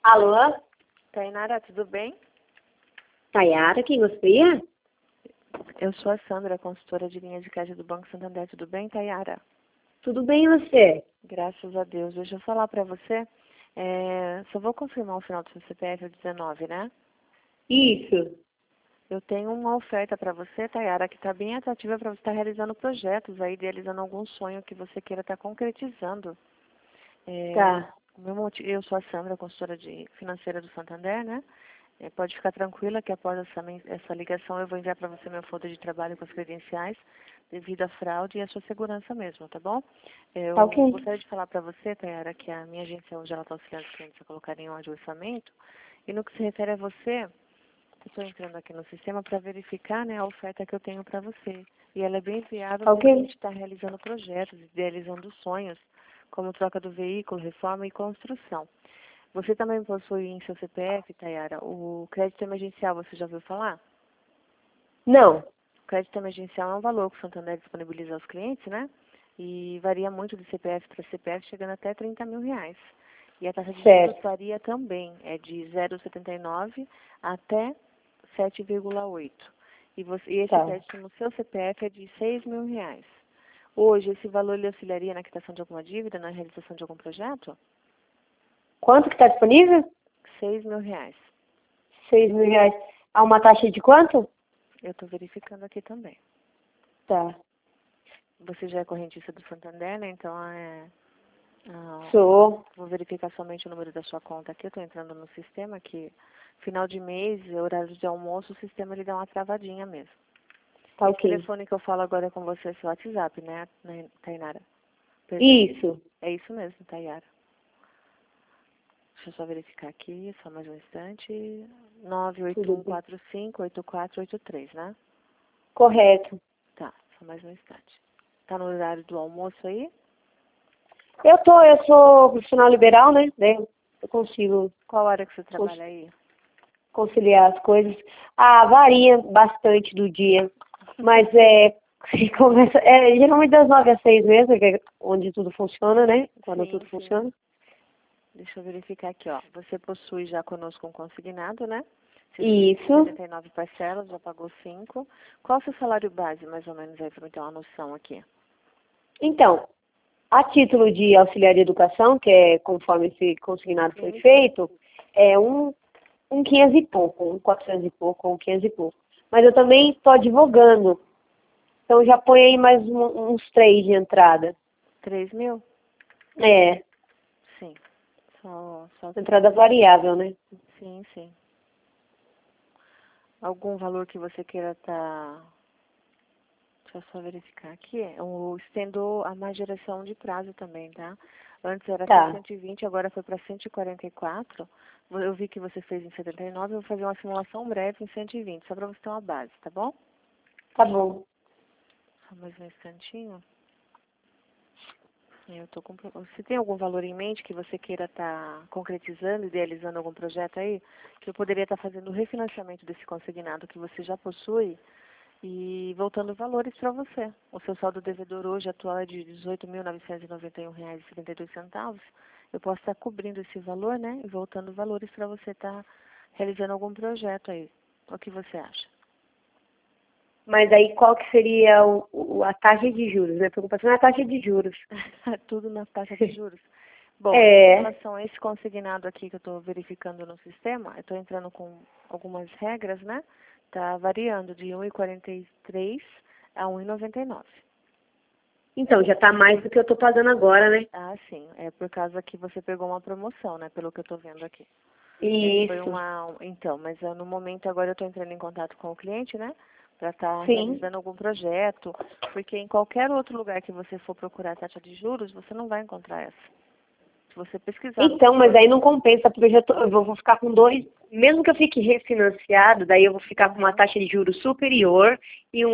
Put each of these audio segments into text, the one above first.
Alô? Tainara, tudo bem? Tayara, quem gostaria? Eu sou a Sandra, consultora de linha de crédito do Banco Santander. Tudo bem, Tayara? Tudo bem e você? Graças a Deus. Deixa eu falar para você. Só vou confirmar o final do seu CPF, é 19, né? Isso. Eu tenho uma oferta para você, Tayara, que está bem atrativa para você estar realizando projetos, aí, idealizando algum sonho que você queira estar concretizando. Tá. Eu sou a Sandra, consultora financeira do Santander, né? Pode ficar tranquila que após essa ligação eu vou enviar para você meu folder de trabalho com as credenciais devido à fraude e à sua segurança mesmo, tá bom? Eu Tá ok. gostaria de falar para você, Tayara, que a minha agência hoje ela está auxiliando os clientes a colocarem em ordem o orçamento. E no que se refere a você, eu estou entrando aqui no sistema para verificar, né, a oferta que eu tenho para você. E ela é bem viável Tá para a ok. gente estar realizando projetos, idealizando sonhos, como troca do veículo, reforma e construção. Você também possui em seu CPF, Tayara, o crédito emergencial, você já ouviu falar? Não. O crédito emergencial é um valor que o Santander disponibiliza aos clientes, né? E varia muito de CPF para CPF, chegando até 30 mil reais. E a taxa de juros Certo. varia também, é de 0,79 até 7,8. E esse Tá. crédito no seu CPF é de 6 mil reais. Hoje, esse valor lhe auxiliaria na quitação de alguma dívida, na realização de algum projeto? Quanto que tá disponível? 6 mil reais. 6.000 reais. Há uma taxa de quanto? Eu estou verificando aqui também. Tá. Você já é correntista do Santander, né? Então, Sou. vou verificar somente o número da sua conta aqui. Eu estou entrando no sistema que, final de mês, horário de almoço, o sistema ele dá uma travadinha mesmo. Tá Esse ok. telefone que eu falo agora com você é seu WhatsApp, né, Tainara? Perdão. Isso. É isso mesmo, Tayara. Deixa eu só verificar aqui, só mais um instante. Tudo bem. 981458483, né? Correto. Tá, só mais um instante. Tá no horário do almoço aí? Eu sou profissional liberal, né? Daí eu consigo Qual hora que você cons- trabalha aí? conciliar as coisas. Ah, varia bastante do dia. Mas geralmente das 9 às 6 mesmo, que é onde tudo funciona, né? Quando tudo Sim, sim. funciona. Deixa eu verificar aqui, ó. Você possui já conosco um consignado, né? Você fez em Isso. 79 parcelas, já pagou 5. Qual o seu salário base, mais ou menos, aí, para eu ter uma noção aqui? Então, a título de auxiliar de educação, que é conforme esse consignado foi Sim, sim. feito, é um 500 e pouco, um 400 e pouco, um 500 e pouco. Mas eu também estou advogando, então já põe aí mais uns 3 de entrada. 3 mil? É, Sim. Só que... entrada variável, né? Sim, sim. Algum valor que você queira estar... Deixa eu só verificar aqui. Estendou a majoração de prazo também, tá? Antes era até Tá, 120, agora foi para 144. Eu vi que você fez em 79, eu vou fazer uma simulação breve em 120, só para você ter uma base, tá bom? tá bom. Só mais um instantinho. Você tem algum valor em mente que você queira estar concretizando, idealizando algum projeto aí? Que eu poderia estar fazendo o refinanciamento desse consignado que você já possui e voltando valores para você. O seu saldo devedor hoje atual é de R$ 18.991,72. Eu posso estar cobrindo esse valor, né? E voltando valores para você estar realizando algum projeto aí. O que você acha? Mas aí qual que seria a taxa de juros? Minha preocupação é a taxa de juros. Tudo na taxa de juros. Bom, em É, relação a esse consignado aqui que eu estou verificando no sistema, eu estou entrando com algumas regras, né? Está variando de 1,43 a 1,99. então já tá mais do que eu tô pagando agora, né? Ah, sim. É por causa que você pegou uma promoção, né? Pelo que eu estou vendo aqui. Foi Isso. uma... Então, mas no momento agora eu estou entrando em contato com o cliente, né? Para estar Sim. realizando algum projeto. Porque em qualquer outro lugar que você for procurar a taxa de juros, você não vai encontrar essa. Se você pesquisar no Então, mas Google. aí não compensa, porque eu vou ficar com dois, mesmo que eu fique refinanciado, daí eu vou ficar com uma taxa de juros superior e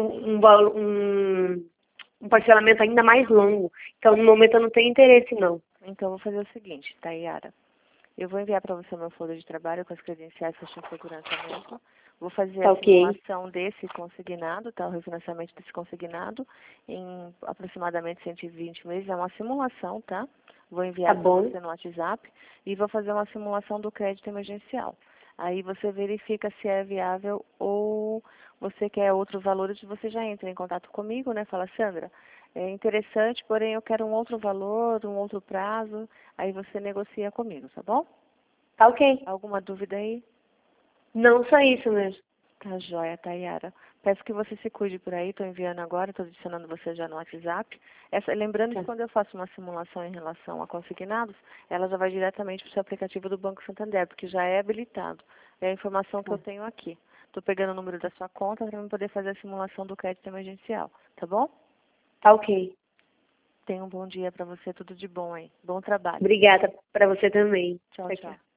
um parcelamento ainda mais longo. Então, no momento eu não tenho interesse, não. Então, eu vou fazer o seguinte, Tayara. Eu vou enviar para você meu folder de trabalho com as credenciais para sua segurança mesmo. Vou fazer Tá a ok? simulação desse consignado, tá? O refinanciamento desse consignado em aproximadamente 120 meses. É uma simulação, tá? Vou enviar Tá para bom. você no WhatsApp e vou fazer uma simulação do crédito emergencial. Aí você verifica se é viável ou você quer outros valores, você já entra em contato comigo, né? Fala, Sandra, é interessante, porém eu quero um outro valor, um outro prazo. Aí você negocia comigo, tá bom? Tá ok. Alguma dúvida aí? Não, só isso mesmo. Tá joia, Tayara. Peço que você se cuide por aí, estou enviando agora, estou adicionando você já no WhatsApp. Lembrando que Tá. quando eu faço uma simulação em relação a consignados, ela já vai diretamente para o seu aplicativo do Banco Santander, porque já é habilitado. É a informação que eu tenho aqui. Estou pegando o número da sua conta para eu poder fazer a simulação do crédito emergencial, tá bom? Tá ok. Tenha um bom dia para você, tudo de bom aí. Bom trabalho. Obrigada para você também. Tchau, Tchau, tchau. tchau.